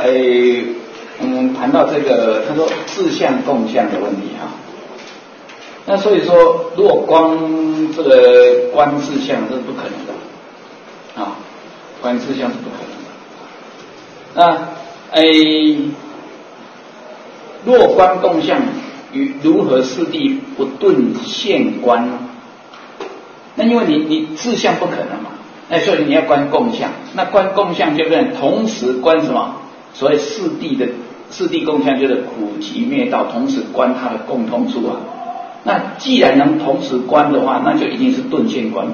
谈到这个，他说自相共相的问题啊。那所以说，如果光这个观自相是不可能的啊，观自相是不可能的。那若观共相与如何四谛不顿现观呢？那因为你自相不可能嘛，那所以你要观共相。那观共相就变同时观什么？所谓四谛共相就是苦集灭道，同时观它的共通处啊。那既然能同时观的话，那就一定是顿现观嘛。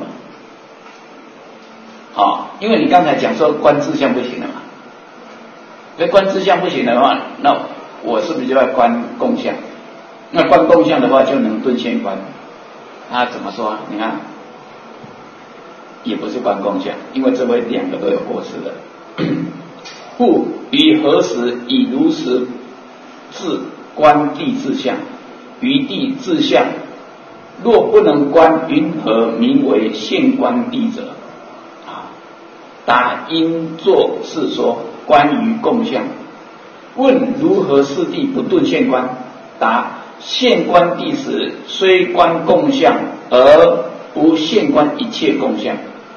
因为你刚才讲说观自相不行了嘛，所以观自相不行的话，那我是不是就要观共相？那观共相的话就能顿现观。他怎么说？你看，也不是观共相，因为这位两个都有过失的。故于何时以如实自观谛自相，于谛自相，若不能观，云何名为现观谛者？答应作是说，关于共相。问如何四谛不顿现观？答现观谛时，虽观共相，而不现观一切共相。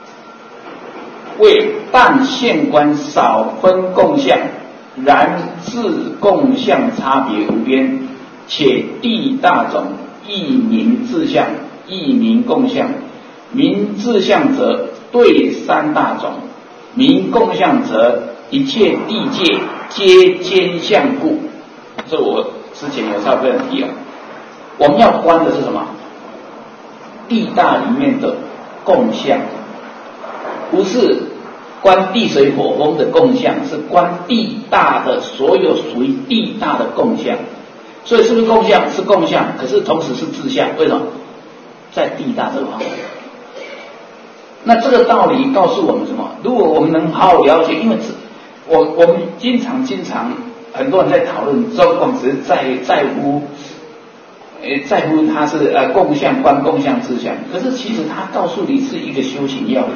谓但现观少分共相，然自共相差别无边，且谛大种亦名自相，亦名共相。名自相者对三大种，名共相则一切谛界皆兼相故。这我之前有稍微提了。我们要观的是什么？地大里面的共相，不是观地水火风的共相，是观地大的所有属于地大的共相。所以是不是共相？是共相，可是同时是自相。为什么？在地大这个方面。那这个道理告诉我们什么？如果我们能好好了解，因为我们经常很多人在讨论中共，只是在乎它是共相观共相自相，可是其实它告诉你是一个修行要领。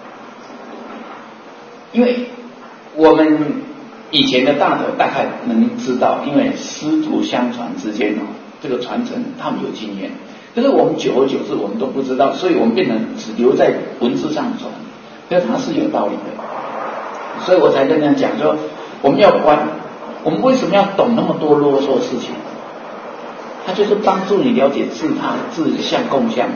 因为我们以前的大德大概能知道，因为师徒相传之间这个传承他们有经验，可是我们久而久之我们都不知道，所以我们变成只留在文字上传，因为它是有道理的。所以我才跟人家讲说，我们要观，我们为什么要懂那么多啰嗦的事情？它就是帮助你了解自相共相，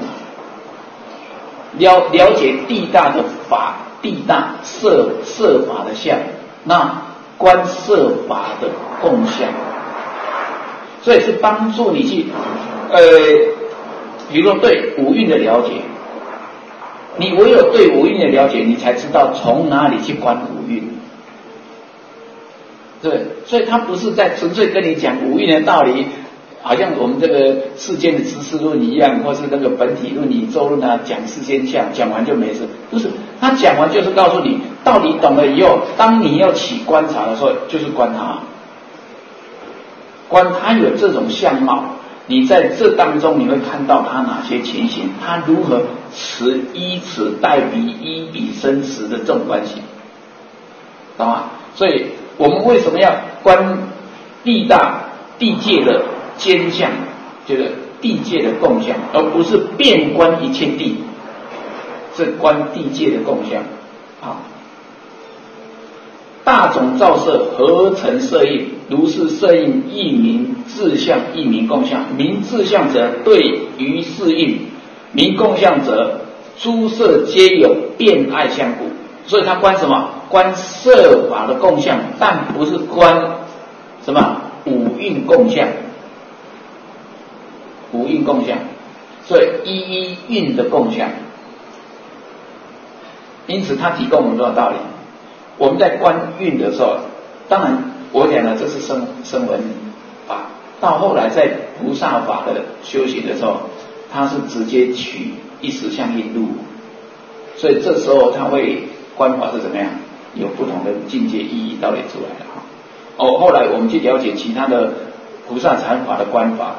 了解地大的法，地大摄法的相，那观摄法的共相，所以是帮助你去比如说对五蕴的了解，你唯有对五蕴的了解，你才知道从哪里去观五蕴。对，所以他不是在纯粹跟你讲五蕴的道理，好像我们这个世间的知识论一样，或是那个本体论、宇宙论啊，讲世间相，讲完就没事。不是，他讲完就是告诉你，道理懂了以后，当你要起观察的时候，就是观它，观它有这种相貌，你在这当中你会看到它哪些情形，它如何依此代彼，依彼生死的这种关系，懂吗？所以我们为什么要观地大地界的兼相，这个地界的共相，而不是遍观一切地，是观地界的共相。好，大种照射合成色印，如是色印亦名自相，亦名共相。名自相者对于是印，名共相者诸色皆有变爱相故。所以他观什么？观色法的共相，但不是观什么五蕴共相。五蕴共相，所以一蕴的共相。因此他提供我们多少道理？我们在观蕴的时候，当然我讲的这是声闻法，到后来在菩萨法的修行的时候，他是直接取一实相印入，所以这时候他会观法是怎么样，有不同的境界意义道理出来了。后来我们去了解其他的菩萨禅法的观法，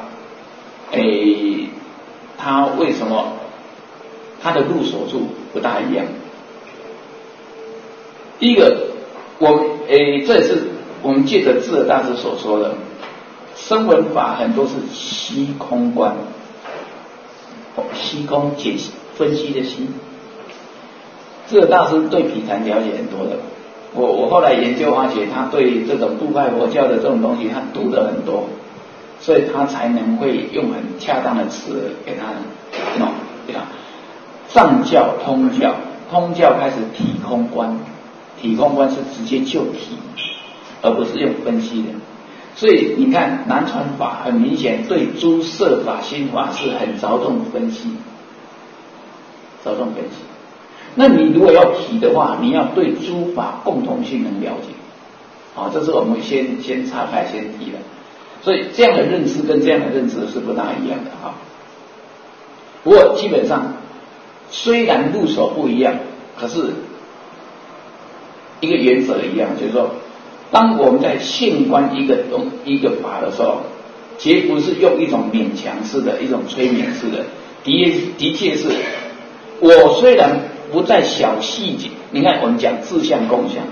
他为什么他的入手处不大一样？第一个，这也是我们借着智者大师所说的声闻法，很多是虚空观，虚空解析分析的析。智者大师对毗禅了解很多的，我后来研究发觉，他对这种部派佛教的这种东西，他读得很多，所以他才能会用很恰当的词给他弄，对吧？藏教、通教，通教开始体空观，体空观是直接就体，而不是用分析的。所以你看南传法很明显对诸色法、心法是很着重分析，着重分析。那你如果要提的话，你要对诸法共同性能了解，这是我们先岔开先提的。所以这样的认知跟这样的认知是不大一样的哈。不过基本上虽然入手不一样，可是一个原则一样，就是说，当我们在现观一个法的时候，绝不是用一种勉强式的、一种催眠式的，的确是，我虽然不在小细节，你看我们讲自相共相，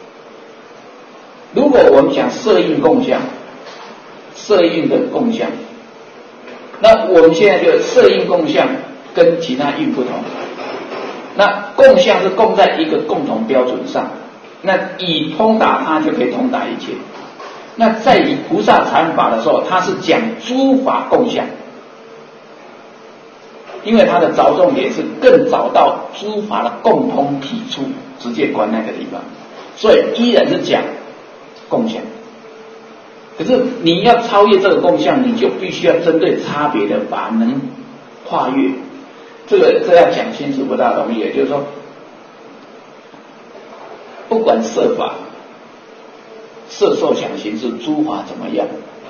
如果我们讲色蕴共相，色蕴的共相，那我们现在就色蕴共相跟其他蕴不同，那共相是共在一个共同标准上，那以通达它就可以通达一切。那在以菩萨禅法的时候，它是讲诸法共相，因为它的着重点是更找到诸法的共同体处，直接观那个地方，所以依然是讲共相。可是你要超越这个共相，你就必须要针对差别的法能跨越。这要讲清楚不大容易，也就是说，不管色法、色受想行识诸法怎么样，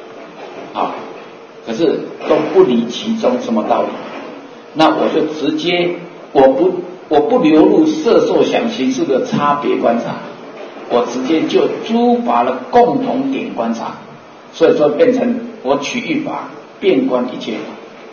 可是都不离其中什么道理。那我就直接，我不流入色受想行识的差别观察，我直接就诸法的共同点观察，所以说变成我取一法遍观一切法。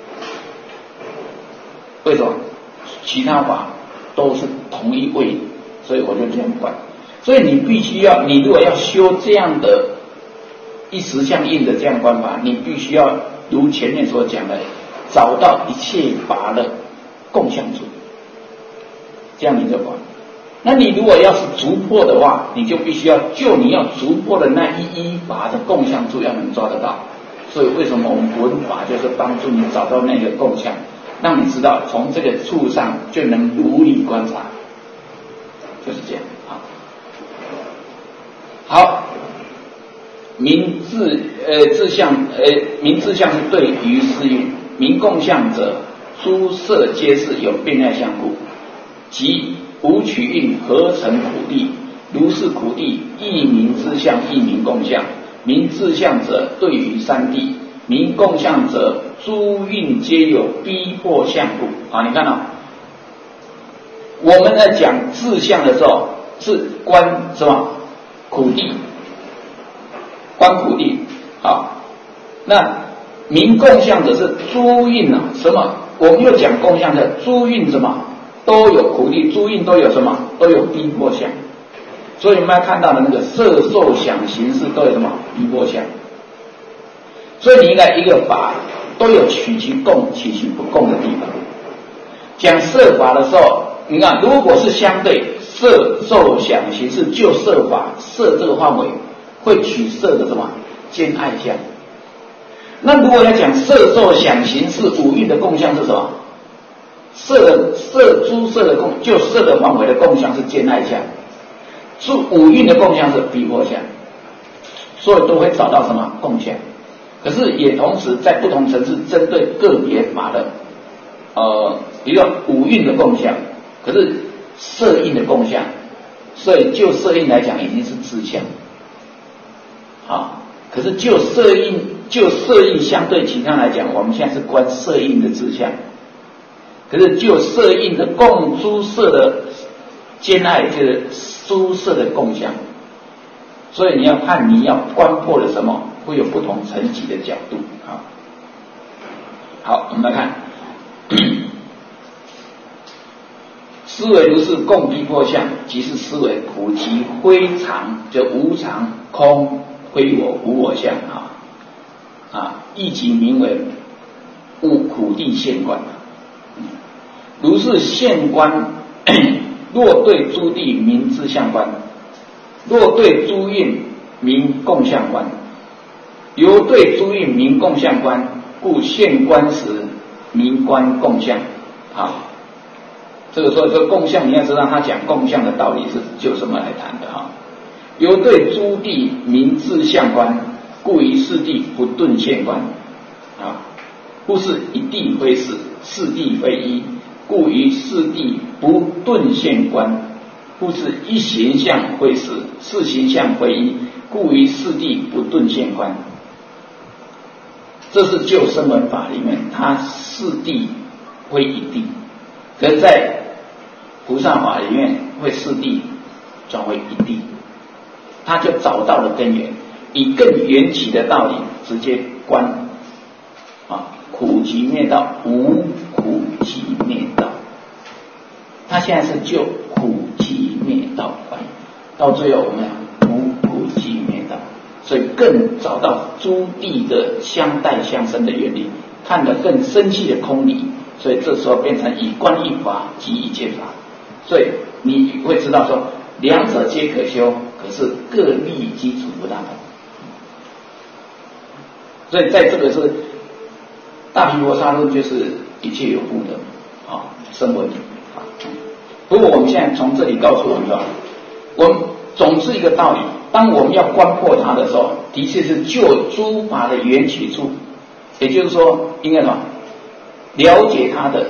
为什么？其他法都是同一位，所以我就这样观。所以你必须要，你如果要修这样的一实相应的这样观法，你必须要如前面所讲的，找到一切法的共相处，这样你就观。那你如果要是逐破的话，你就必须要就你要逐破的那一法的共相处要能抓得到。所以为什么我们闻法就是帮助你找到那个共相，让你知道从这个处上就能如理观察，就是这样。好，明自相是对于思蕴，明共相者，诸色皆是有变爱相故，即无取蕴合成苦地，如是苦地亦名自相，亦名共相。明自相者对于三谛，明共相者诸蕴皆有逼迫相故。你看我们在讲自相的时候是观什么？苦地，观苦地。那明共相者是诸蕴什么？我们又讲共相的诸蕴什么都有苦地，诸蕴都有什么？都有逼迫相。所以我们要看到的那个色受想行识都有什么？逼迫相。所以你应该一个法都有取其共取其不共的地方。讲色法的时候，你看如果是相对色受想行识，就色法色这个范围会取色的什么？兼爱相。那如果要讲色受想行识五蕴的共相是什么？诸色的共，就色的范围的共相是兼爱相，五蕴的共相是逼迫相，所以都会找到什么共相。可是也同时在不同层次针对个别法的比如说五蕴的共相，可是色蕴的共相，所以就色蕴来讲已经是自相。可是就色蕴相对其他来讲，我们现在是观色蕴的自相。可是就色蕴的共诸色的兼爱，就是诸色的共相。所以你要看你要观破了什么，会有不同层级的角度。好，我们来看思维如是共逼迫相，即是思维苦集非常，就无常空非我无我相亦即名为无苦地现观。如是现观，若对诸地名自相观，若对诸运名共相观。由对诸运名共相观，故现观时名观共相。这个时候这个共相，你要知道他讲共相的道理是就什么来谈的由对诸地名自相观，故于四地不顿现观故是一地非四，四地非一，故于四地不顿现观。故是一形象非四，四形象非一，故于四地不顿现观。这是就声闻法里面，它四地非一地，可是在菩萨法里面会四地转为一地，他就找到了根源，以更缘起的道理直接观苦集灭道，无苦集灭道。他现在是就苦集灭道观，到最后我们无苦集灭道，所以更找到诸地的相待相生的原理，看得更深细的空理，所以这时候变成以观一法即一切法。所以你会知道说，两者皆可修，可是各立基础不大同。所以在这个是大毗婆沙论，就是一切有部的声闻不过我们现在从这里告诉我们说，我们总是一个道理，当我们要观破它的时候，的确是就诸法的缘起处，也就是说应该什么了解它的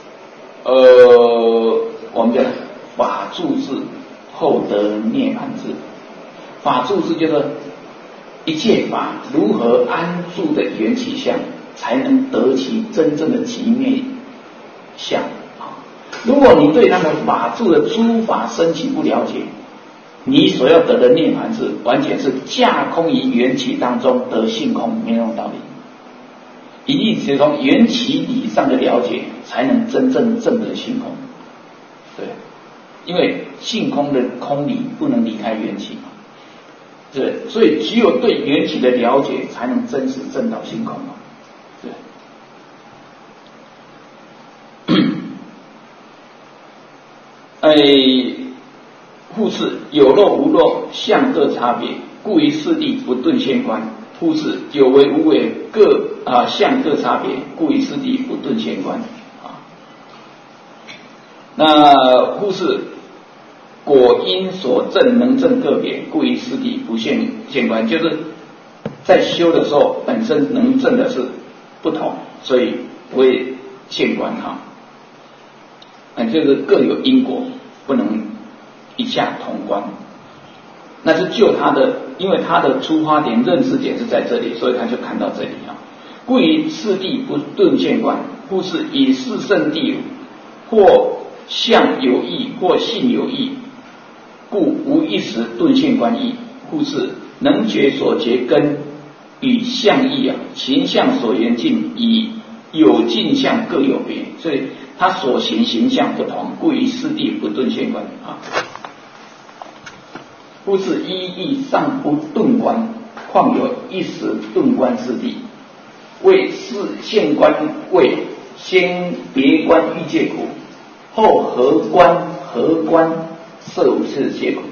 我们叫法住智后得涅槃智。法住智就是一切法如何安住的缘起相，才能得其真正的极灭相如果你对那个法住的诸法升起不了解，你所要得的涅槃智完全是架空于缘起当中得性空，没有道理。一定是从缘起理上的了解，才能真正证得性空。对，因为性空的空理不能离开缘起嘛。对，所以只有对缘起的了解，才能真实证到性空嘛。对。复次有漏无漏相各差别，故于四地不顿现观。复次有为无为各相各差别，故于四地不顿现观。那复次果因所证能证个别，故于四地不现观，就是在修的时候本身能证的是不同，所以不会现观就是各有因果，不能一下同观。那是就他的，因为他的出发点认识点是在这里，所以他就看到这里故于四地不顿现观，故是以四圣地或相有异，或性有异，故无一时顿现观义。故是能觉所觉根与相异形象所缘境以有境相各有别，所以他所行形象不同，故于四地不顿现观故是一义上不顿观，况有一时顿观四地。为是现观位，先别观欲界苦，后合观摄无色界苦。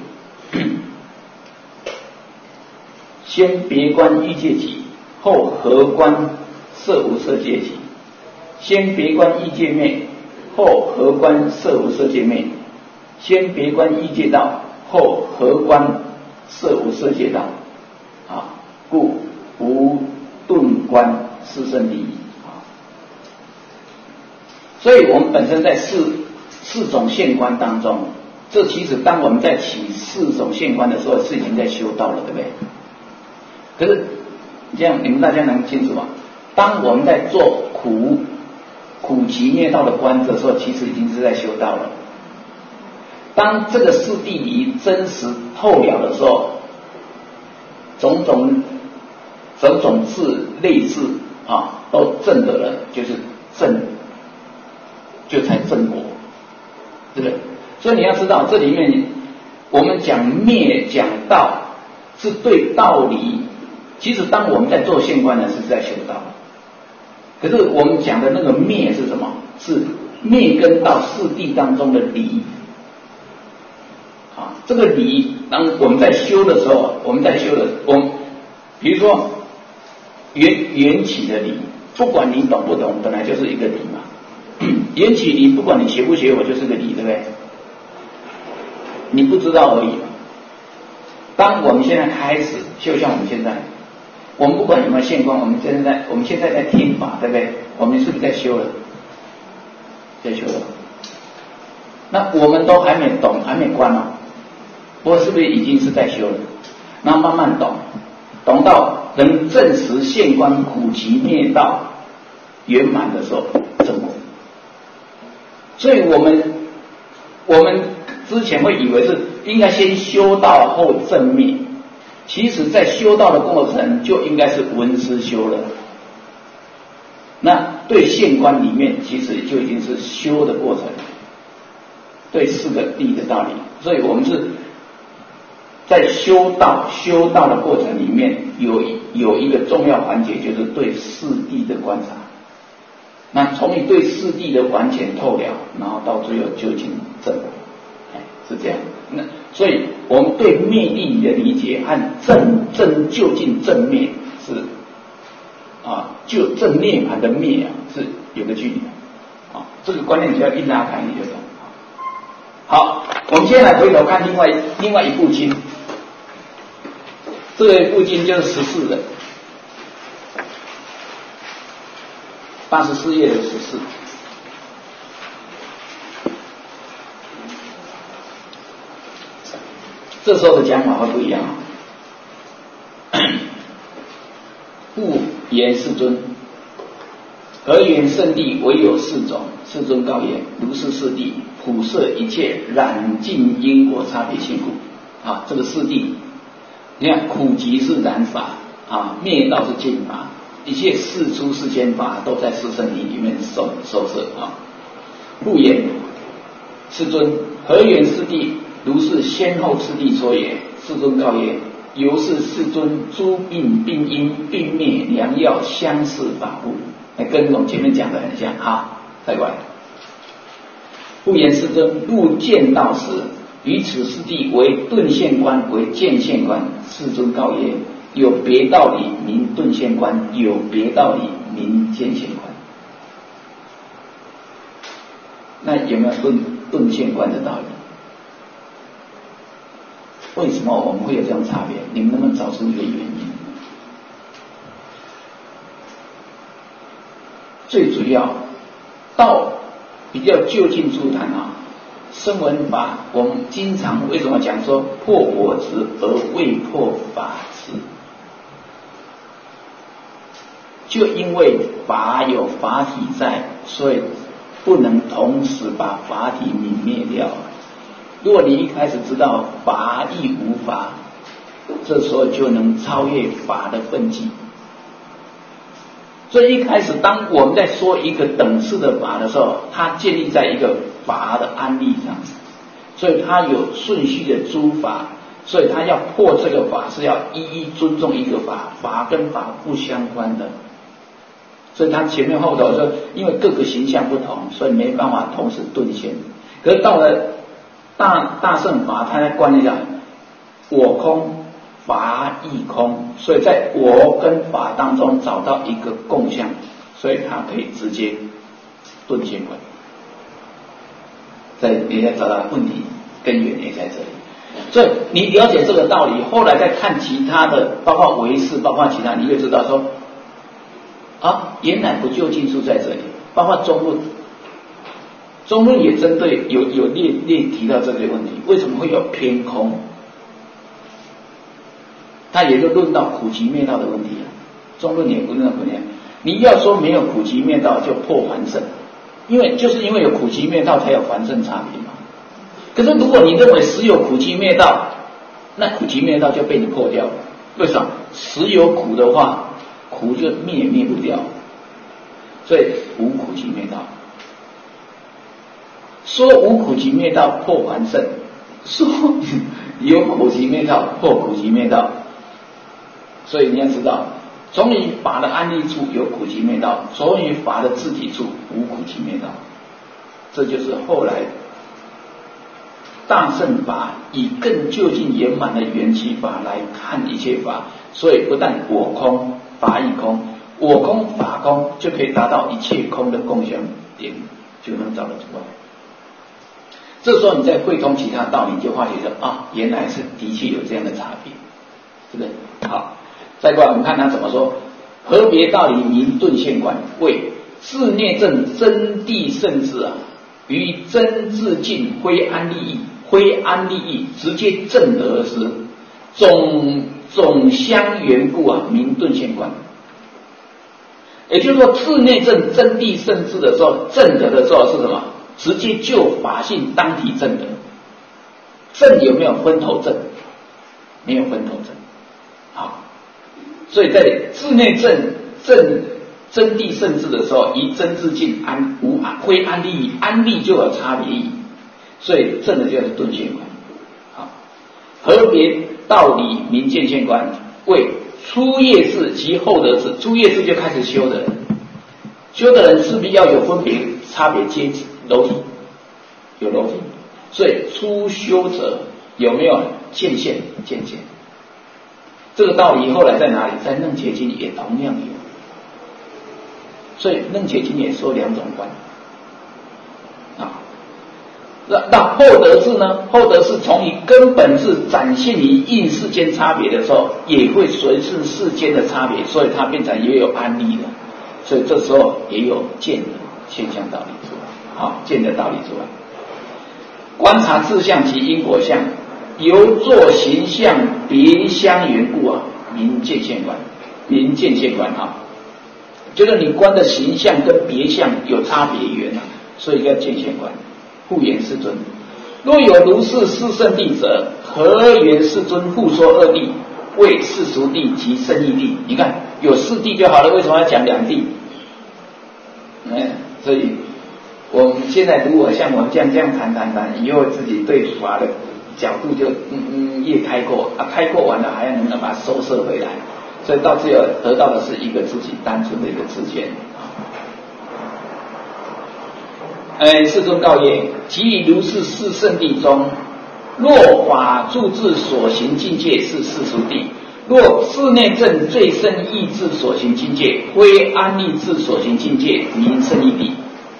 先别观欲界集，后合观摄无色界集。先别观欲界灭，后合观摄无色界灭。先别观欲界道，后合观摄无色界道故无顿观四圣第一所以我们本身在四种现观当中，这其实当我们在起四种现观的时候，是已经在修道了，对不对？可是这样你们大家能清楚吗？当我们在做苦集灭道的观的时候，其实已经是在修道了。当这个四谛离真实透了的时候，种种智类智都证得了，就是证，就才证果，对不对？ 所以你要知道，这里面我们讲灭讲道，是对道理。其实当我们在做现观呢，是在修道。可是我们讲的那个灭是什么？是灭跟道四谛当中的理。啊，这个理，当我们在修的时候，我们比如说缘起的理，不管你懂不懂，本来就是一个理嘛。缘起理，不管你学不学，我就是个理，对不对？你不知道而已。当我们现在开始，就像我们现在，我们不管有没有现观，我们现在在听法，对不对？我们是不是在修了？在修了。那我们都还没懂，还没观哦，我是不是已经是在修了？那慢慢懂，懂到能证实现观苦集灭道圆满的时候，证果。所以我们之前会以为是应该先修道后证灭，其实在修道的过程就应该是闻思修了。那对现观里面其实就已经是修的过程，对四个谛的道理。所以我们是在修道的过程里面有一个重要环节，就是对四谛的观察。那从你对四谛的完全透了，然后到最后究竟证，是这样。那所以我们对灭谛的理解和证究竟证灭是就证涅槃的灭是有个距离的这个观念只要一拉开你就懂。好，我们现在来回头看另外一部经，这个部经就是14的84页的14。这时候的讲法会不一样不言世尊，何言圣谛唯有四种？世尊告言：如是四谛，普摄一切染尽因果差别性故。这个四谛，你看苦集是染法灭道是尽法，一切世出世间法都在四圣谛里面受摄不言世尊，何言四谛？如是先后次第说也。世尊告曰：由是世尊诸病病因病灭良药相似法故。跟我们前面讲的很像。好，再过来。不言世尊，入见道时，于此四谛为顿现观，为见现观。世尊告曰：有别道理名顿现观，有别道理名见现观。那有没有顿现观的道理？为什么我们会有这样差别？你们能不能找出一个原因？最主要道比较就近诸谈声闻法，我们经常为什么讲说破我执而未破法执？就因为法有法体在，所以不能同时把法体泯灭掉。如果你一开始知道法亦无法，这时候就能超越法的分际。所以一开始当我们在说一个等次的法的时候，它建立在一个法的案例上，所以它有顺序的诸法，所以它要破这个法是要一一尊重一个法，法跟法不相关的。所以它前面后头说，因为各个形象不同，所以没办法同时顿现。可是到了大乘法，它在观念上，我空法亦空，所以在我跟法当中找到一个共相，所以它可以直接顿现观。你要找到问题根源也在这里。所以你了解这个道理，后来再看其他的，包括唯识，包括其他，你会知道说原来不究竟处在这里。包括中论也针对有列提到这个问题，为什么会有偏空？他也就论到苦集灭道的问题中论也不论到苦集。你要说没有苦集灭道就破凡圣，因为有苦集灭道才有凡圣差别嘛。可是如果你认为实有苦集灭道，那苦集灭道就被你破掉了。为什么？实有苦的话，苦就灭不掉，所以无苦集灭道。 说无苦集灭道破凡圣，说有苦集灭道破苦集灭道。所以你要知道，从于法的安立处有苦集灭道，从于法的自体处无苦集灭道。这就是后来大乘法以更究竟圆满的缘起法来看一切法，所以不但我空法亦空，我空法空就可以达到一切空的共相点，就能找得出来。这时候你再会通其他道理，你就发觉说啊，原来是的确有这样的差别，是不是？好，再过来我们看他怎么说。何别道理名顿现观，谓自内证真谛圣智啊，于真自尽非安利益，非安利益直接证得而失，总相缘故啊，名顿现观。也就是说，自内证真谛圣智的时候，证得的时候是什么？直接就法性当体证得。证有没有分头证？没有分头证。好，所以在自内证真谛圣智的时候，以真自尽非安利益，安利就有差别意义，所以证的就是顿现观。好，何别道理名见现观，为初业智及后得智。初业智就开始修的人，修的人势必要有分别差别阶级楼梯，有楼梯，所以初修者有没有见现？见现。这个道理后来在哪里？在楞伽经也同样有。所以楞伽经也说两种观啊。那后得智呢？后得智从以根本智展现于应世间差别的时候，也会随顺世间的差别，所以它变成也有安立的，所以这时候也有见的现象道理出来。好，见的道理出来。观察自相及因果相，由作形象别相缘故啊，名见现观，名见现观啊。就是你观的形象跟别相有差别缘啊，所以叫见现观。复言世尊，若有如是四圣谛者，何缘世尊复说二谛，为世俗谛及圣义谛？你看有四谛就好了，为什么要讲两谛？所以我们现在如果像我们这样谈，以后自己对法的角度就越开阔啊，开阔完了还要能够把它收摄回来，所以到最后得到的是一个自己单纯的一个知见。世尊告曰：即以如是四圣谛中，若法住智所行境界是世俗谛，若自内证最深意志所行境界，非安立智所行境界，名圣义谛。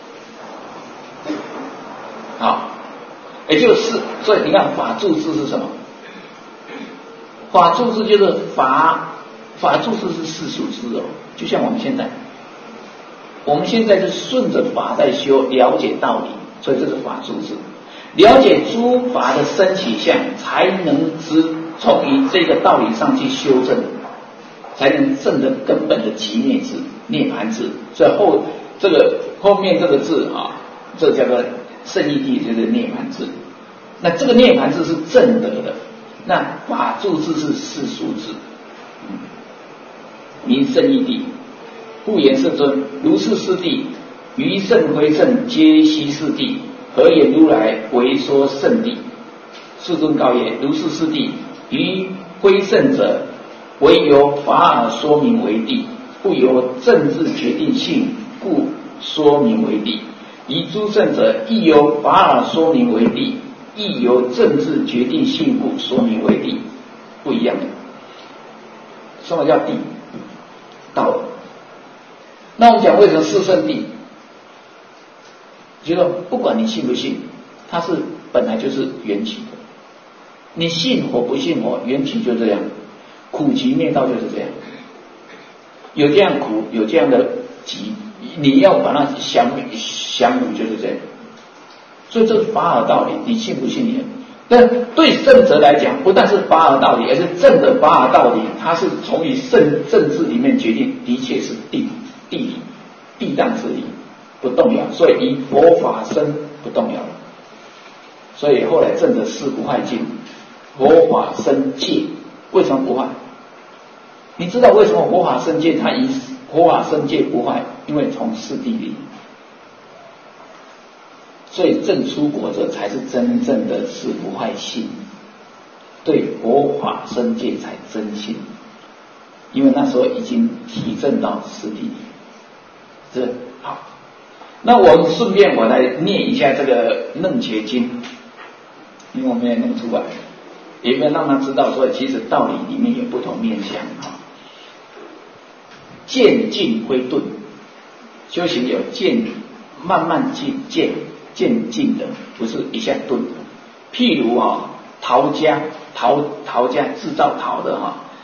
好，也就是所以你看法住智是什么？法住智就是法住智是世俗智哦，就像我们现在是顺着法在修，了解道理，所以这是法住智。了解诸法的生起相，才能从于这个道理上去修正，才能证得根本的极灭智、涅槃智。所以后面这个字啊，这叫做圣义谛，就是涅槃智。那这个涅槃智是证得的，那法住智是世俗智，名圣义谛。复言世尊，如是四谛，于圣非圣皆悉是谛，何言如来为说圣谛？世尊告曰：如是四谛，于非圣者，唯由法而说明为谛，不由政治决定性故说明为谛；于诸圣者，亦由法而说明为谛，亦由政治决定性故说明为谛，不一样的。什么叫谛？道。那我们讲为什么四圣谛？觉得不管你信不信，它是本来就是缘起的。你信或不信或缘起就这样，苦集灭道就是这样。有这样苦，有这样的集，你要把它降伏就是这样。所以这是法尔道理，你信不信你？但对圣者来讲，不但是法尔道理，而是正的法尔道理，它是从于圣智里面决定，的确是谛当之理，不动摇，所以以佛法身不动摇。所以后来证得四不坏境，佛法身戒，为什么不坏？你知道为什么佛法身戒它以佛法身戒不坏？因为从四谛里， 所以正出国者才是真正的是不坏信，对佛法僧戒才真信，因为那时候已经提证到实地。是好，那我们顺便我来念一下这个楞伽经，因为我们也弄出来，也要让他知道说，其实道理里面有不同面向啊。渐进归顿，修行有渐，慢慢渐进的，不是一下顿的。譬如陶家制造陶的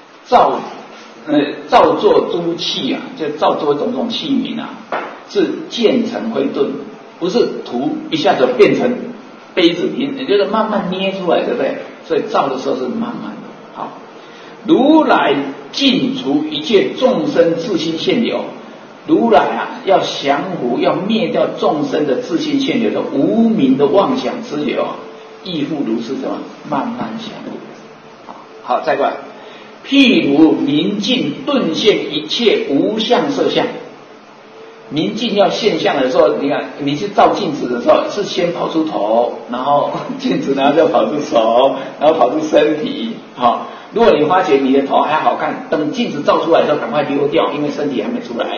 造作诸器啊，就造作种种器皿啊，是渐成灰顿，不是涂一下子变成杯子瓶，也就是慢慢捏出来，对不对？所以造的时候是慢慢的。好，如来尽除一切众生自心现流，如来啊要降伏，要灭掉众生的自心现流的无明的妄想之流啊，亦复如是，什么慢慢降伏。好，再过来。譬如明镜顿现一切无相色相，明镜要现象的时候，你看你去照镜子的时候，是先跑出头，然后镜子然后就跑出手，然后跑出身体。好，如果你发觉你的头还好看，等镜子照出来的时候，赶快溜掉，因为身体还没出来。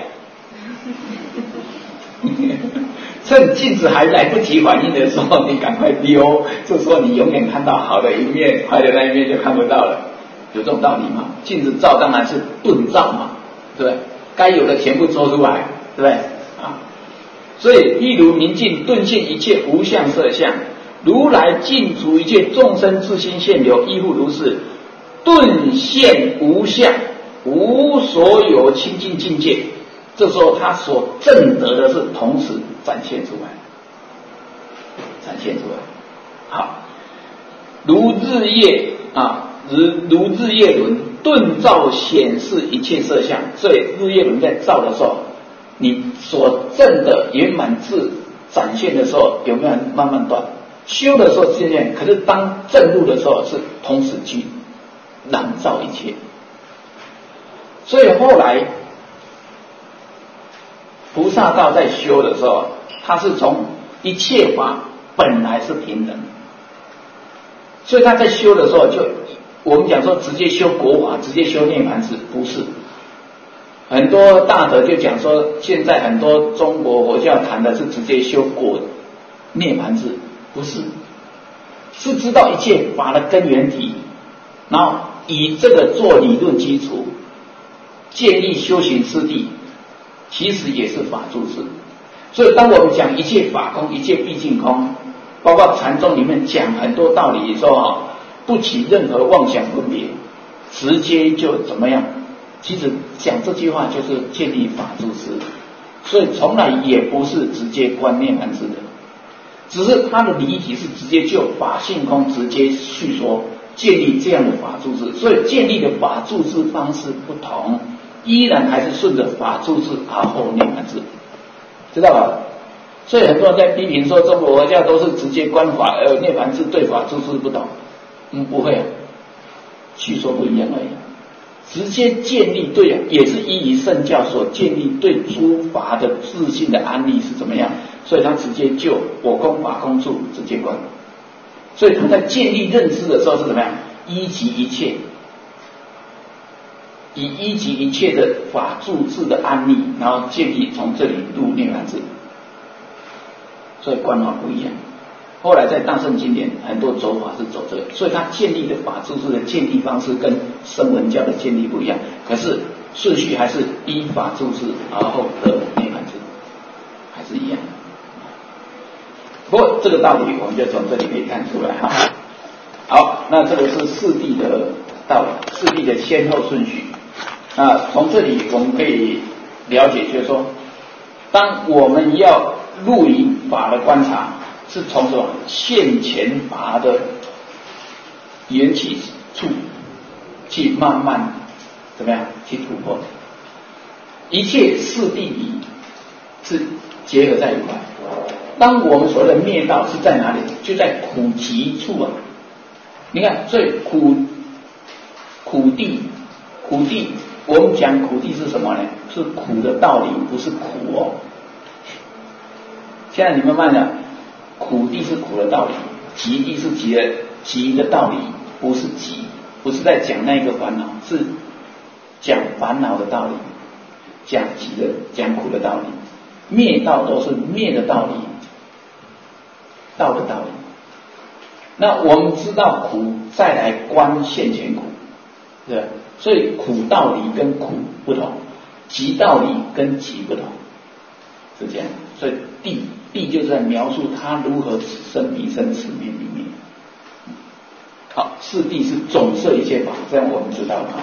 趁镜子还来不及反应的时候，你赶快溜，这时候你永远看到好的一面，坏的那一面就看不到了。有这种道理吗？镜子照当然是顿照嘛，对不对？该有的全部做出来，对不对啊？所以譬如明镜顿现一切无相色相，如来尽除一切众生自心现流，亦复如是。顿现无相，无所有清净境界，这时候他所证得的是同时展现出来。好，如日夜啊。如日夜轮顿照显示一切色相，所以日夜轮在照的时候，你所证的圆满智展现的时候，有没有慢慢断？修的时候是这样，可是当证入的时候是同时去朗照一切。所以后来菩萨道在修的时候，他是从一切法本来是平等，所以他在修的时候就。我们讲说直接修国法，直接修涅槃智，不是。很多大德就讲说，现在很多中国佛教谈的是直接修果涅槃智，不是，是知道一切法的根源体，然后以这个做理论基础，建立修行师地，其实也是法住智。所以当我们讲一切法空，一切毕竟空，包括禅宗里面讲很多道理说不起任何妄想分别，直接就怎么样？其实讲这句话就是建立法住智，所以从来也不是直接观涅槃智的，只是他的理体是直接就法性空直接叙说，建立这样的法住智，所以建立的法住智方式不同，依然还是顺着法住智而后涅槃智，知道吧？所以很多人在批评说中国佛教都是直接观法涅槃智，对法住智不懂。不会叙说不一样而已。直接建立对也是依于圣教所建立对诸法的自信的安立是怎么样，所以他直接就我空法空处直接观。所以他在建立认知的时候是怎么样？依集一切，以依集一切的法住智的安立，然后建立从这里入涅槃智，所以观法不一样。后来在大乘经典很多走法是走这个，所以他建立的法住智的建立方式跟声闻教的建立不一样，可是顺序还是依法住智而后得涅槃智，还是一样的。不过这个道理我们就从这里可以看出来哈。好，那这个是四谛的道理，四谛的先后顺序。那从这里我们可以了解，就是说，当我们要入于法的观察，是从什么现前法的缘起处去慢慢怎么样去突破，一切四谛理是结合在一块。当我们所谓的灭道是在哪里？就在苦集处啊！你看，所以苦谛，我们讲苦谛是什么呢？是苦的道理，不是苦哦。现在你慢慢的， 苦地是苦的道理，集地是集的道理，不是集，不是在讲那个烦恼，是讲烦恼的道理，讲集的，讲苦的道理。灭道都是灭的道理，道的道理。那我们知道苦，再来观现前苦，对吧？所以苦道理跟苦不同，集道理跟集不同，是这样。所以地就是在描述他如何此生彼生此灭彼灭。好，四谛是总摄一切法，这样我们知道了。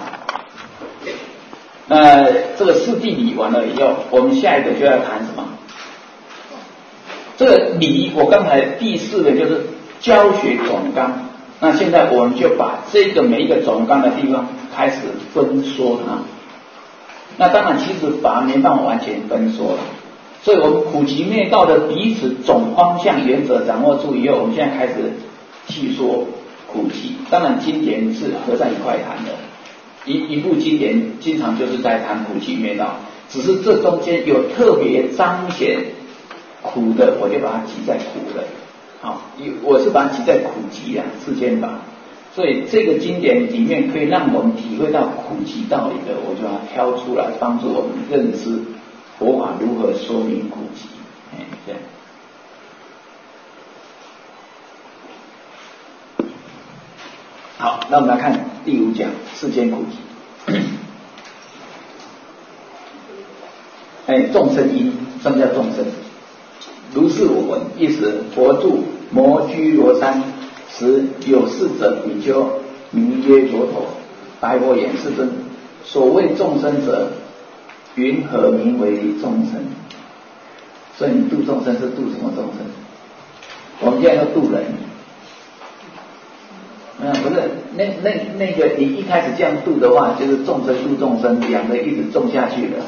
那这个四谛理完了以后，我们下一个就要谈什么？这个理，我刚才第四个就是教学总纲。那现在我们就把这个每一个总纲的地方开始分说它。那当然，其实法没办法完全分说了，所以我们苦集灭道的彼此总方向原则掌握住以后，我们现在开始细说苦集。当然，经典是合在一块谈的。一部经典经常就是在谈苦集灭道，只是这中间有特别彰显苦的，我就把它集在苦的。好，我是把它集在苦集啊，世间法。所以这个经典里面可以让我们体会到苦集道理的，我就把它挑出来，帮助我们认识佛法如何说明苦集。这样。好，那我们来看第5讲世间苦集。众生因，什么叫众生？如是我闻，一时佛住摩居罗山，时有事者比丘，名曰卓陀，白佛言：世尊，所谓众生者，云何名为众生？所以你度众生是度什么众生？我们现在要度人。不是，那个你一开始这样度的话，就是众生度众生，两个一直种下去了。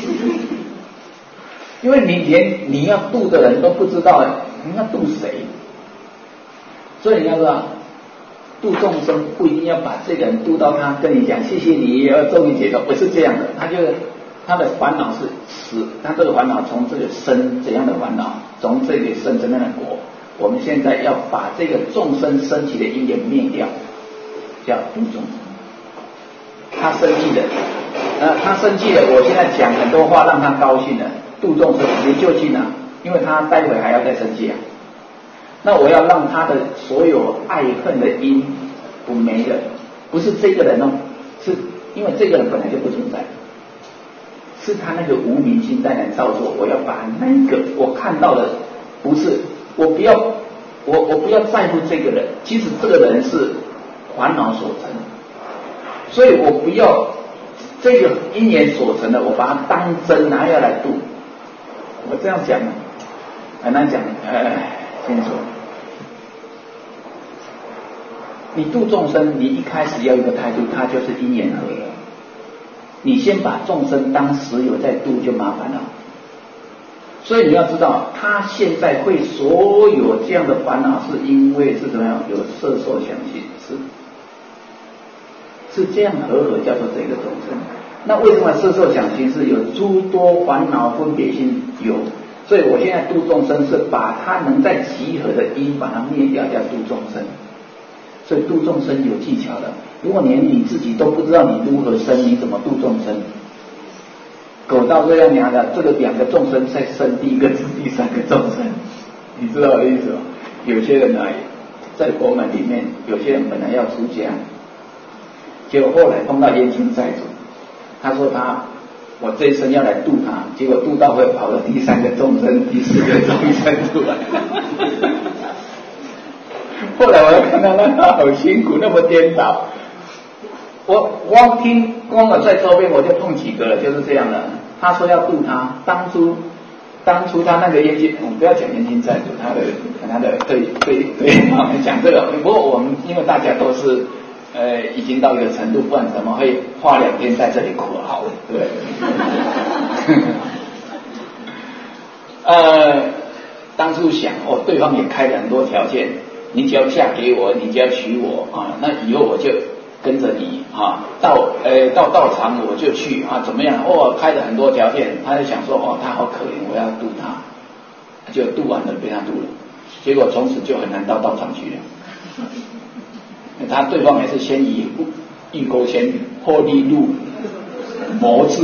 因为你连你要度的人都不知道，你要度谁？所以你要知道，度众生不一定要把这个人度到他跟你讲谢谢你，也要终于解脱，不是这样的。他的烦恼是死，他这个烦恼从这个生怎样的烦恼，从这个生怎样的果。我们现在要把这个众生升起的因缘灭掉，叫度众生。他生气了，他生气了，我现在讲很多话让他高兴了，度众生没就近啊，因为他待会还要再生气啊。那我要让他的所有爱恨的因不没了，不是这个人哦，是因为这个人本来就不存在，是他那个无明心在那造作。我要把那个我看到的不是。我不要在乎这个人，其实这个人是烦恼所成，所以我不要这个因缘所成的，我把它当真拿要来度。我这样讲很难讲，先说，你度众生，你一开始要有一个态度，它就是因缘合了。你先把众生当实有在度，就麻烦了。所以你要知道，他现在会所有这样的烦恼，是因为是怎么样？有色受想行识，是这样合叫做这个众生。那为什么色受想行识有诸多烦恼分别心有？所以我现在度众生是把他能在集合的因把它灭掉，叫度众生。所以度众生有技巧的。如果连你自己都不知道你如何生，你怎么度众生？狗到这样娘的，这个2个众生再生第1个、第3个众生，你知道我的意思吗？有些人在佛门里面，有些人本来要出家，结果后来碰到冤亲债主，他说我这一生要来度他，结果度到会跑了第3个众生、第4个众生出来。后来我又看到他好辛苦，那么颠倒。我光听光我在周边我就碰几个了，就是这样的。他说要度他，当初他那个冤亲，我们不要讲冤亲债主，他的对，我们讲这个。不过我们因为大家都是已经到一个程度，不然怎么会花2天在这里苦好了，对不对？当初想对方也开了很多条件，你只要嫁给我，你只要娶我啊，那以后我就跟着你啊，到道场我就去啊，怎么样？开了很多条件，他就想说他好可怜，我要度他，就度完了被他度了。 结果从此就很难到道场去了。他对方也是先以欲勾牵，后立入魔智，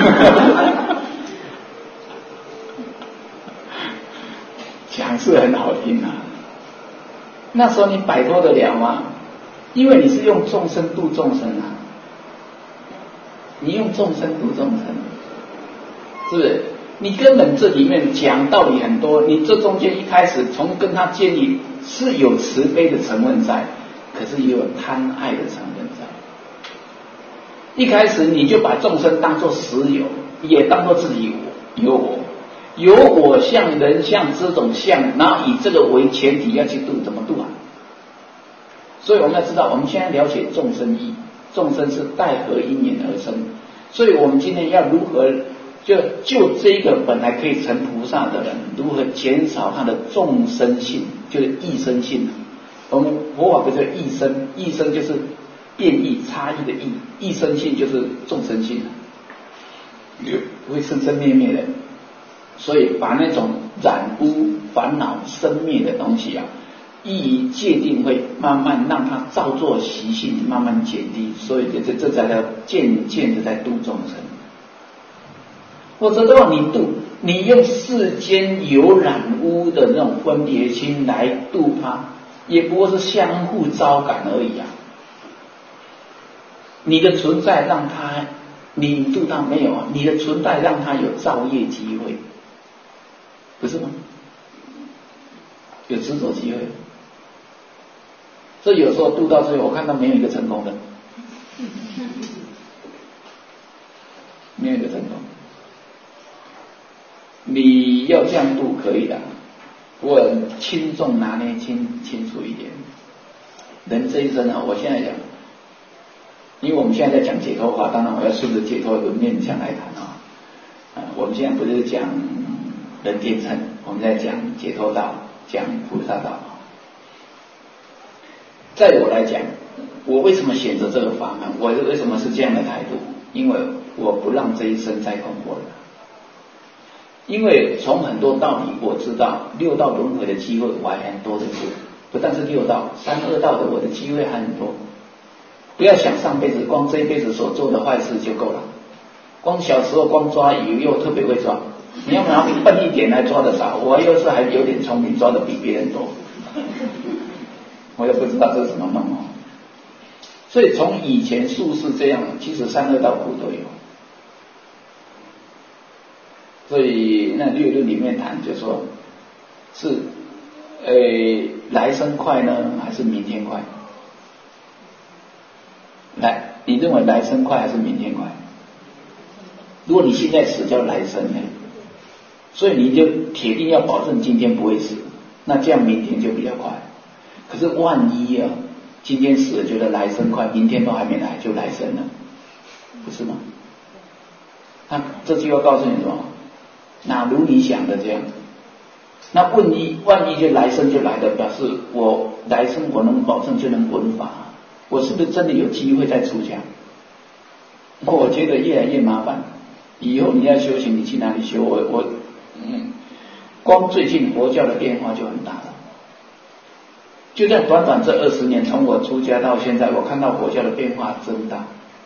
讲是很好听啊。那时候你摆脱得了吗？因为你是用众生度众生啊，你用众生度众生，是不是？你根本这里面讲道理很多，你这中间一开始从跟他建立是有慈悲的成分在，可是也有贪爱的成分在。一开始你就把众生当作实有，也当作自己有我，有我相、人相这种相，然后以这个为前提要去度，怎么度啊？所以我们要知道，我们现在了解众生义，众生是带合因缘而生，所以我们今天要如何就这个本来可以成菩萨的人，如何减少他的众生性，就是异生性。我们佛法不是异生，异生就是变异、差异的异，异生性就是众生性，会生生灭灭的。所以把那种染污、烦恼、生灭的东西啊，一界定会慢慢让它造作习性慢慢减低，所以这才叫渐渐的在度众生。否则的话，你用世间有染污的那种分别心来度它，也不过是相互招感而已啊。你的存在让它，你度它没有啊，你的存在让它有造业机会，不是吗？有执着机会。所以有时候度到最后，我看到没有一个成功的，没有一个成功。你要这样度可以的，不过轻重拿捏清楚一点。人这一生啊，我现在讲，因为我们现在在讲解脱法，当然我要顺着解脱的面向来谈啊。我们现在不是讲人天乘，我们在讲解脱道，讲菩萨道。在我来讲，我为什么选择这个法门？我为什么是这样的态度？因为我不让这一生再困惑了。因为从很多道理我知道，六道轮回的机会我还很多的是，不但是六道，三恶道的我的机会还很多。不要想上辈子，光这一辈子所做的坏事就够了。光小时候光抓鱼又特别会抓，你要拿笨一点来抓得少，我又是还有点聪明，抓得比别人多。我也不知道这是什么梦哦。所以从以前术士这样，其实三恶道苦都有。所以那略论里面谈就说，是来生快呢，还是明天快？你认为来生快还是明天快？如果你现在死叫来生呢，所以你就铁定要保证今天不会死，那这样明天就比较快。可是万一啊，今天死了觉得来生快，明天都还没来就来生了，不是吗？那这句话告诉你什么？哪如你想的这样？那万一就来生就来了，表示我来生我能保证就能闻法，我是不是真的有机会再出家？我觉得越来越麻烦。以后你要修行，你去哪里修？光最近佛教的变化就很大了。就在短短这20年，从我出家到现在，我看到佛教的变化真大。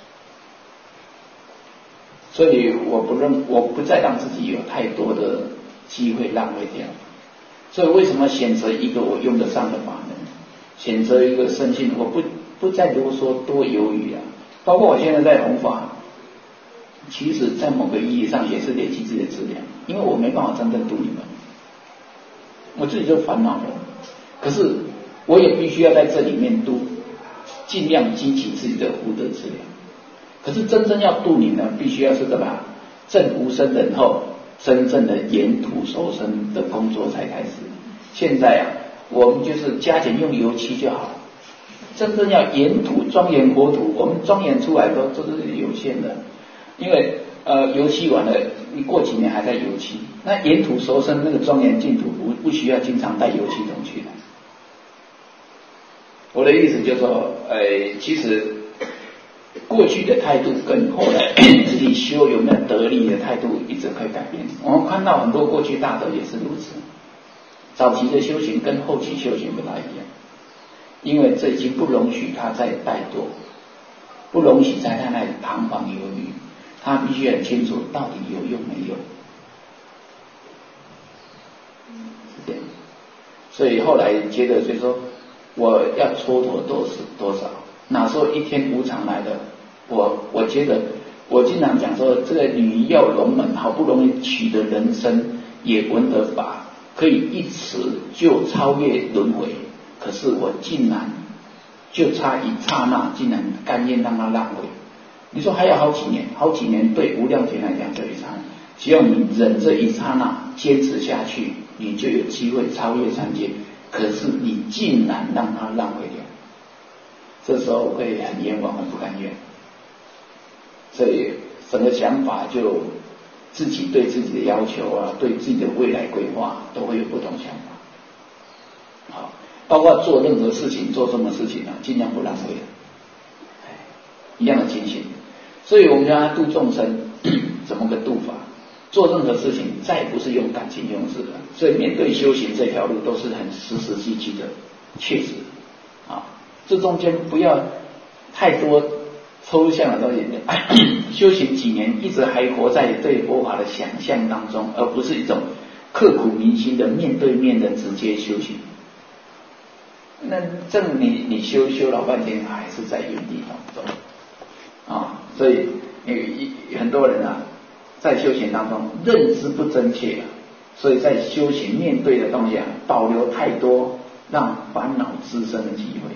所以我不再让自己有太多的机会浪费掉。所以为什么选择一个我用得上的法门，选择一个身心，我不再啰嗦多犹豫啊。包括我现在在弘法，其实在某个意义上也是累积自己的质量，因为我没办法真正度你们，我自己就烦恼了。可是我也必须要在这里面度，尽量激起自己的福德质量。可是真正要度你呢，必须要是什么？正无生忍后，真正的沿途受生的工作才开始。现在啊，我们就是加减用油漆就好。真正要沿途庄严国土，我们庄严出来都是有限的，因为油漆完了，你过几年还在油漆。那沿途受生那个庄严净土不需要经常带油漆桶去的。我的意思就是说，其实过去的态度跟后来自己修有没有得力的态度一直可以改变。我们看到很多过去大德也是如此， 早期的修行跟后期修行不大一样，因为这已经不容许他再怠惰，不容许在他那里彷徨犹豫，他必须很清楚到底有用没用，是这样。所以后来接着就说，我要蹉跎多少，哪时候一天无常来的，我觉得我经常讲说，这个女要龙门，好不容易取得人生，也闻得法，可以一时就超越轮回，可是我竟然就差一刹那，竟然甘愿让它浪费。你说还要好几年，好几年对无量劫来讲这一刹那，只要你忍这一刹那坚持下去，你就有机会超越三界。可是你竟然让它浪费掉，这时候会很冤枉，很不甘愿。所以整个想法就自己对自己的要求啊，对自己的未来规划都会有不同想法。好，包括做任何事情，做什么事情啊，尽量不浪费，一样的情形。所以我们要度众生，怎么个度法？做任何事情再不是用感情用事的，所以面对修行这条路都是很实实际际的切实啊。这中间不要太多抽象的东西，修行几年一直还活在对佛法的想象当中，而不是一种刻骨铭心的面对面的直接修行。那正你修老半天还是在原地当中啊，所以很多人啊在修行当中认知不真切啊，所以在修行面对的东西啊，保留太多让烦恼滋生的机会。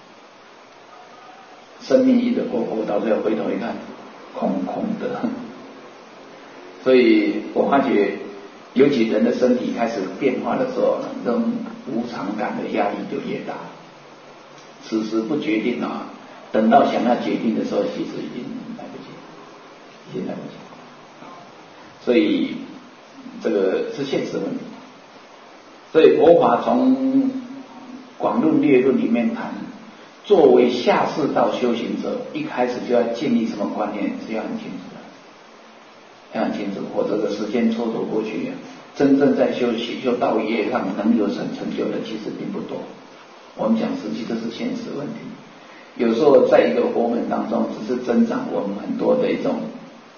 生命一直过，到最后回头一看，空空的。所以我发觉，尤其人的身体开始变化的时候，这种无常感的压力就越大。此时不决定啊，等到想要决定的时候，其实已经来不及，已经来不及。所以这个是现实问题。所以佛法从广论略论里面谈，作为下士道修行者，一开始就要建立什么观念是要很清楚的，要很清楚，或者这个时间蹉跎过去，真正在修道业上能有成就的其实并不多。我们讲实际这是现实问题。有时候在一个佛门当中，只是增长我们很多的一种，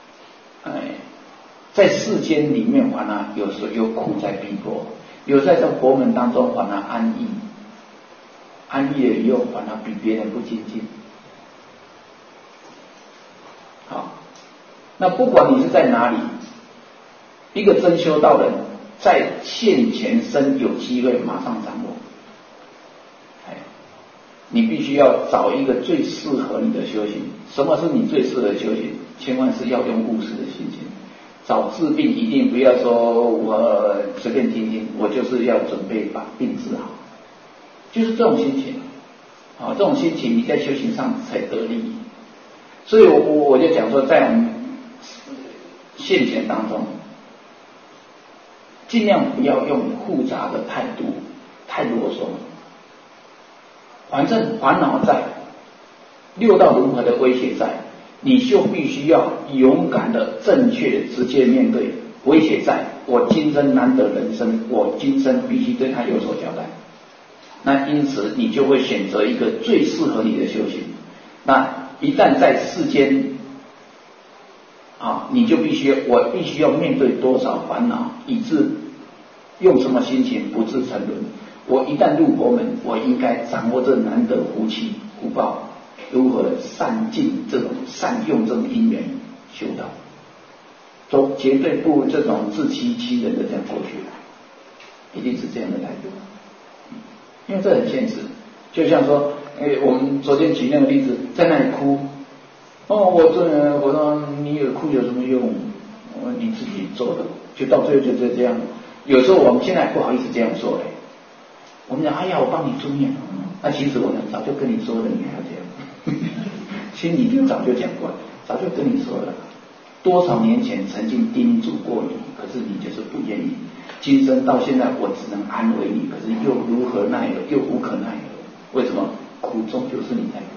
在世间里面反而有时候有苦在逼迫，有在这佛门当中反而安逸。安逸了以后，反而比别人不精进。好，那不管你是在哪里，一个真修道人，在现前生有机会马上掌握。你必须要找一个最适合你的修行。什么是你最适合的修行？千万是要用务实的心情。找治病一定不要说我随便听听，我就是要准备把病治好。就是这种心情，啊，这种心情你在修行上才得力。所以我就讲说，在我们现前当中，尽量不要用复杂的态度，太啰嗦。反正烦恼在，六道轮回的威胁在，你就必须要勇敢的、正确的、直接面对。威胁在，我今生难得人生，我今生必须对他有所交代。那因此你就会选择一个最适合你的修行。那一旦在世间啊，你就必须要面对多少烦恼，以致用什么心情不致沉沦。我一旦入佛门，我应该掌握这难得福气福报，如何善尽这种善用这种因缘修道，都绝对不这种自欺欺人的这样过去，一定是这样的态度。因为这很现实，就像说，我们昨天举那个例子，在那里哭，我说你有哭有什么用？你自己做的，就到最后就这样。有时候我们现在不好意思这样说嘞。我们讲，哎呀，我帮你助念，那其实我早就跟你说了，你还要这样，心里就早就讲过，早就跟你说了，多少年前曾经叮嘱过你，可是你就是不愿意。今生到现在，我只能安慰你，可是又如何奈何，又无可奈何。为什么？苦终究是你在苦。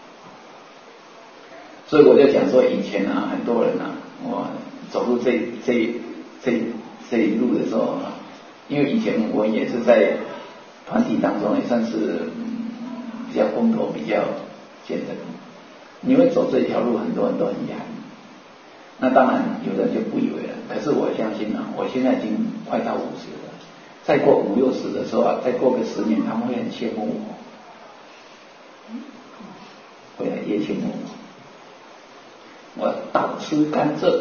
所以我就讲说，以前啊，很多人啊，我走入这一路的时候啊， 因为以前我也是在团体当中也算是比较风头比较尖的，你会走这一条路，很多人都很压抑。那当然有人就不以为然，可是我相信啊，我现在已经快到50了，再过5、60的时候啊，再过个10年，他们会很羡慕我，会来也羡慕我。我倒吃甘蔗，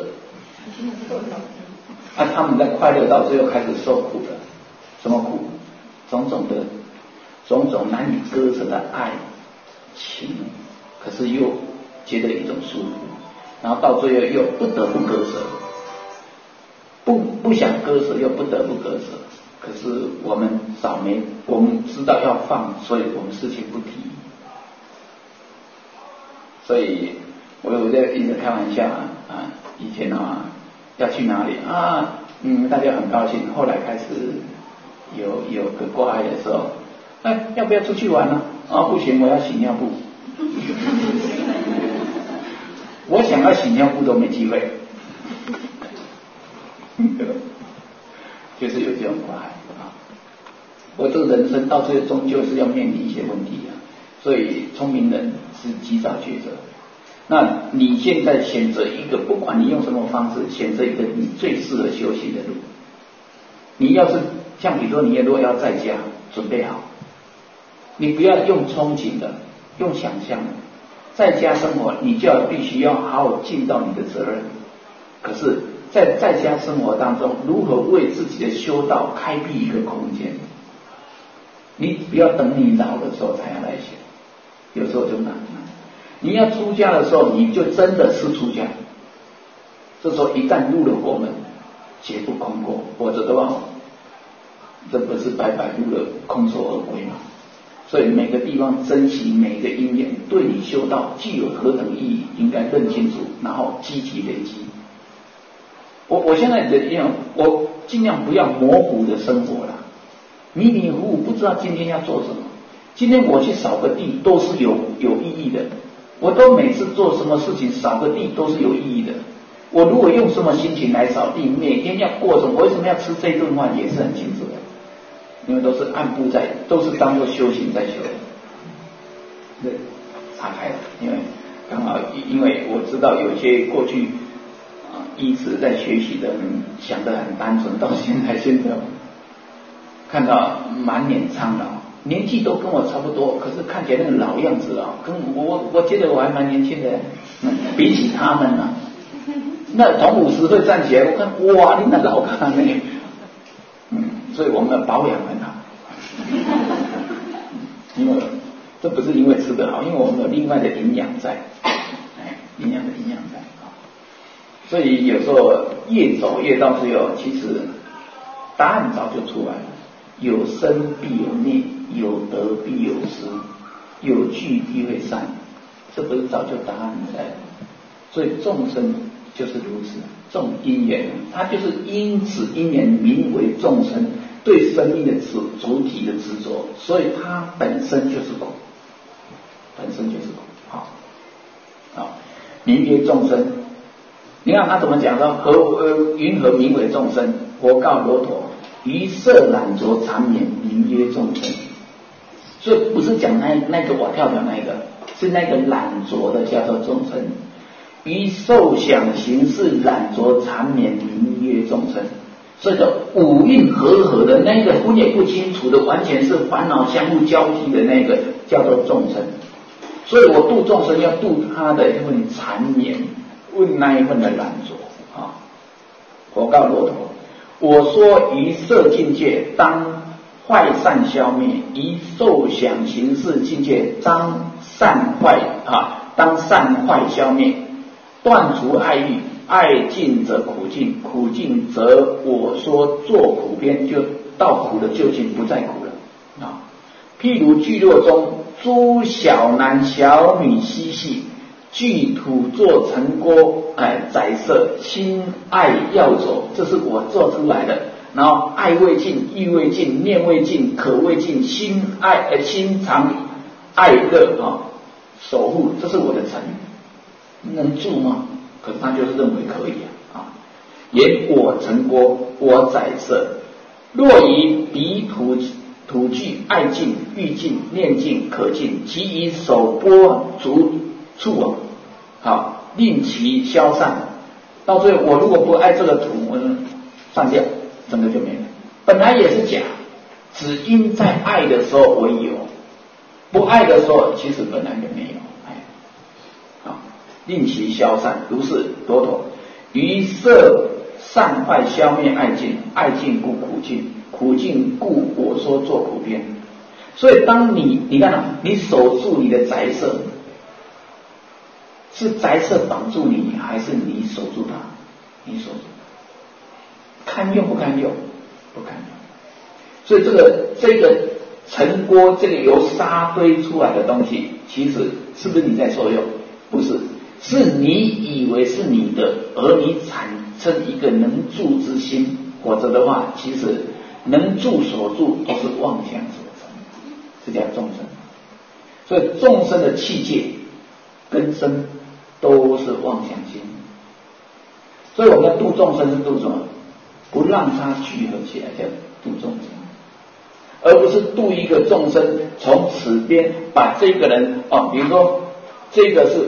他们在快乐到最后开始受苦了，什么苦？种种难以割舍的爱情，可是又觉得一种舒服，然后到最后又不得不割舍，不想割舍又不得不割舍。可是我们我们知道要放，所以我们事情不提。所以我在一直开玩笑啊，以前啊要去哪里啊，大家很高兴。后来开始有个挂碍的时候，要不要出去玩呢？不行，我要洗尿布。我想要洗尿布都没机会，就是有这种挂碍啊。我这个人生到最后终究是要面临一些问题啊，所以聪明人是及早抉择。那你现在选择一个，不管你用什么方式，选择一个你最适合修行的路。你要是像比如说你如果要在家准备好，你不要用憧憬的，用想象的。在家生活，你就必须要好好尽到你的责任。可是在家生活当中，如何为自己的修道开辟一个空间？你不要等你老的时候才要来想，有时候就难了。你要出家的时候，你就真的是出家。这时候一旦入了佛门，绝不空过，否则的话，这不是白白入了空手而归吗？所以每个地方珍惜每个因缘，对你修道具有何等意义，应该认清楚，然后积极累积。我现在的我尽量不要模糊的生活了，迷迷糊糊不知道今天要做什么。今天我去扫个地都是有意义的，我都每次做什么事情扫个地都是有意义的。我如果用什么心情来扫地，每天要过什么，为什么要吃这顿饭也是很清楚的。因为都是按部都是当作修行在修，对，岔开了。因为刚好，因为我知道有些过去一直在学习的人想得很单纯，到现在看到满脸苍老，年纪都跟我差不多，可是看起来那个老样子啊，跟我觉得我还蛮年轻的，比起他们啊，那从50岁站起来，我看哇，你那老干呢？所以我们要保养很好，因为这不是因为吃得好，因为我们有另外的营养在，营养在啊。所以有时候越走越到最后，其实答案早就出来了。有生必有灭，有得必有失，有聚必会散，这不是早就答案在了？所以众生就是如此，众因缘，它就是因此因缘名为众生对生命的主体的执着，所以它本身就是苦，好，名曰众生。你看他怎么讲的？云何名为众生？佛告罗陀：于色染着缠绵，名曰众生。所以不是讲那个我跳那个，是那个染着的叫做众生。于受想行识染着缠绵，名曰众生。所以说五蕴合的那个分也不清楚的，完全是烦恼相互交替的那个叫做众生。所以我度众生要度他的一份缠绵，问那一份的染着啊。佛告罗陀：我说于色境界当坏善消灭，于受想行识境界当善坏消灭，断除爱欲，爱尽则苦尽，苦尽则我说作苦边，就到苦的究竟不再苦了啊。譬如聚落中诸小男小女嬉戏，聚土做成锅，宰色，心爱要走，这是我做出来的。然后爱未尽，欲未尽，念未尽，渴未尽，心常爱乐啊，守护，这是我的成语，能住吗？可是他就是认为可以啊。言我成锅，我宰色， 若以彼土具爱尽、欲尽、念尽、可尽，其以手拨足处好，令其消散。到最后，我如果不爱这个土，我散掉，整个就没了。本来也是假，只因在爱的时候为有，不爱的时候其实本来就没有。好，令其消散，如是多头。于色散坏消灭爱尽，爱尽故苦尽，苦尽故我说作苦边。所以当你看啊，你守住你的宅色，是宅色绑住你，还是你守住它？你守住，堪用不堪用？不堪用。所以这个城锅，这个由沙堆出来的东西，其实是不是你在受用？不是，是你以为是你的，而你产生一个能住之心，否则的话，其实能住所住都是妄想所成，这叫众生。所以众生的器界根生都是妄想心。所以我们要度众生是度什么？不让它聚合起来叫度众生，而不是度一个众生从此边把这个人比如说这个是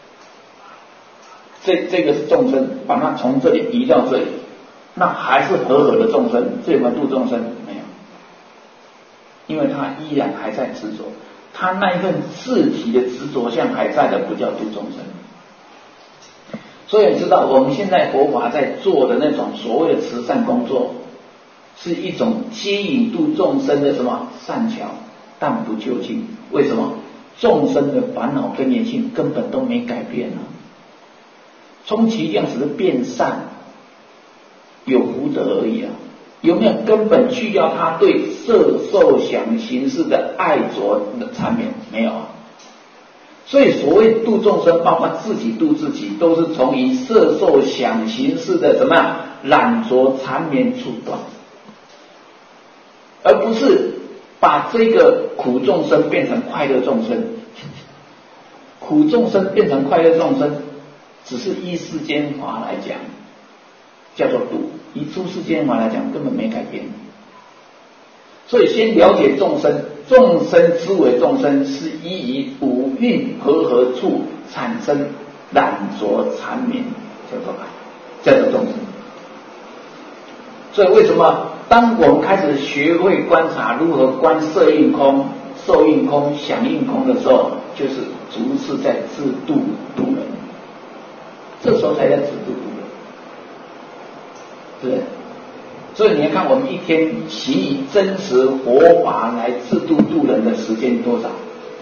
这个是众生，把它从这里移到这里，那还是和合的众生，这有没有度众生？没有，因为他依然还在执着，他那一份自体的执着相还在的，不叫度众生。所以你知道我们现在佛法在做的那种所谓的慈善工作，是一种接引度众生的什么善巧，但不究竟。为什么？众生的烦恼根源性根本都没改变啊，充其量只是变善，有福德而已啊。有没有根本去掉他对色受想行识的爱着的缠绵？没有啊。所以所谓度众生，包括自己度自己，都是从以色受想行识的什么样染着缠绵处断，而不是把这个苦众生变成快乐众生。苦众生变成快乐众生，只是依世间法来讲叫做度，以出世间法来讲根本没改变。所以先了解众生，众生之为众生，是依于五蕴和合处产生染着缠绵，叫做众生。所以为什么当我们开始学会观察如何观色蕴空、受蕴空、想蕴空的时候，就是逐次在自度度人，这时候才在自度度人，是不是？所以你看我们一天习以真实佛法来自度度人的时间多少，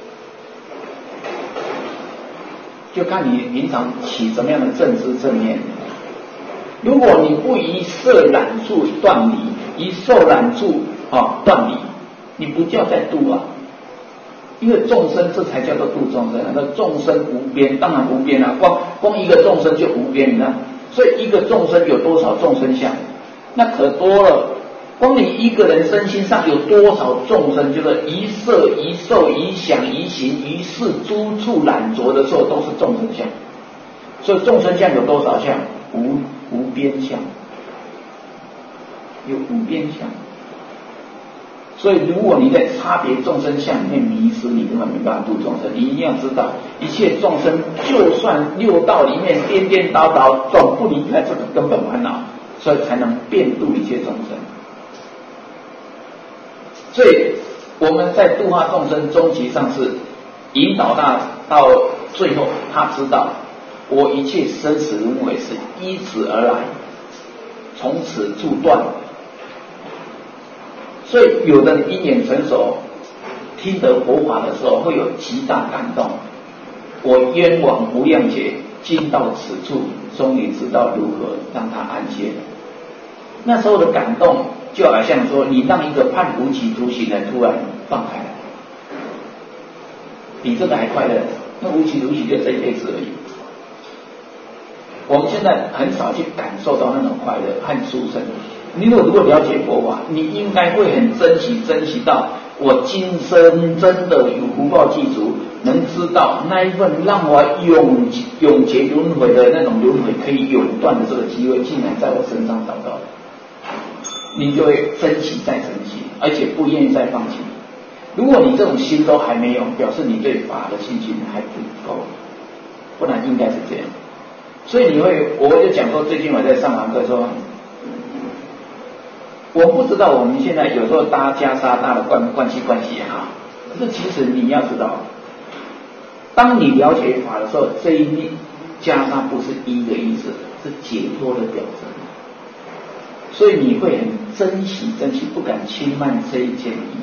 就看你平常起什么样的正知正念。如果你不以色染处断离，以受染处断离，你不叫在度啊。因为众生这才叫做度众生，那众生无边，当然无边啊，光一个众生就无边了。所以一个众生有多少众生相？那可多了，光你一个人身心上有多少众生，就是一色一受一想一行一事诸处染着的时候，都是众生相。所以众生相有多少相？无边相，有无边相。所以如果你在差别众生相里面迷失，你根本没办法度众生。你一定要知道，一切众生就算六道里面颠颠倒倒，总不离开这个根本烦恼，所以才能遍度一切众生。所以我们在度化众生，终极上是引导他到最后，他知道我一切生死轮回是依此而来，从此处断。所以有的人因缘成熟，听得佛法的时候会有极大感动。我冤枉无量劫，今到此处，终于知道如何让他安歇。那时候的感动，就好像说你让一个判无期徒刑的突然放开了，比这个还快乐。那无期徒刑就这一辈子而已。我们现在很少去感受到那种快乐和殊胜。你如果了解佛法，你应该会很珍惜到我今生真的有福报具足，能知道那一份让我永劫轮回的那种轮回可以永断的这个机会，竟然在我身上找到了。 你就会珍惜再珍惜，而且不愿意再放弃。如果你这种心都还没有，表示你对法的信心还不够，不然应该是这样。所以我就讲说，最近我在上堂课说，我不知道我们现在有时候搭袈裟搭的关系也好，可是其实你要知道，当你了解法的时候，这一袈裟不是一的意思，是解脱的表征。所以你会很珍惜，不敢轻慢这一件衣。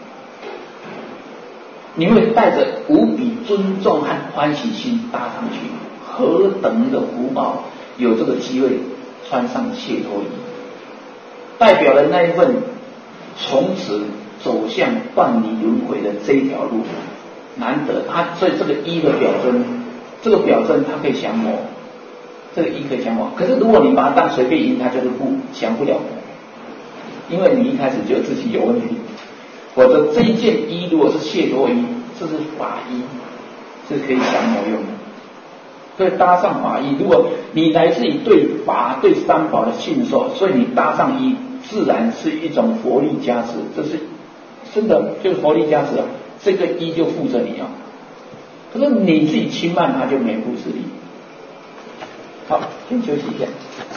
你会带着无比尊重和欢喜心搭上去，何等的福报，有这个机会穿上解脱衣，代表了那一份从此走向断离轮回的这一条路，难得。所以这个衣的表征，这个表征它可以降魔，这个衣可以降魔。可是如果你把它当随便衣，它就是降不了魔，因为你一开始就自己有问题。否则这一件衣如果是解脱衣，这是法衣，是可以降魔用的。所以搭上法衣，如果你来自于对法对三宝的信受，所以你搭上衣，自然是一种佛力加持，这是真的，就是佛力加持啊。这个衣就附着你啊，可是你自己轻慢它就没护持力。好，先休息一下。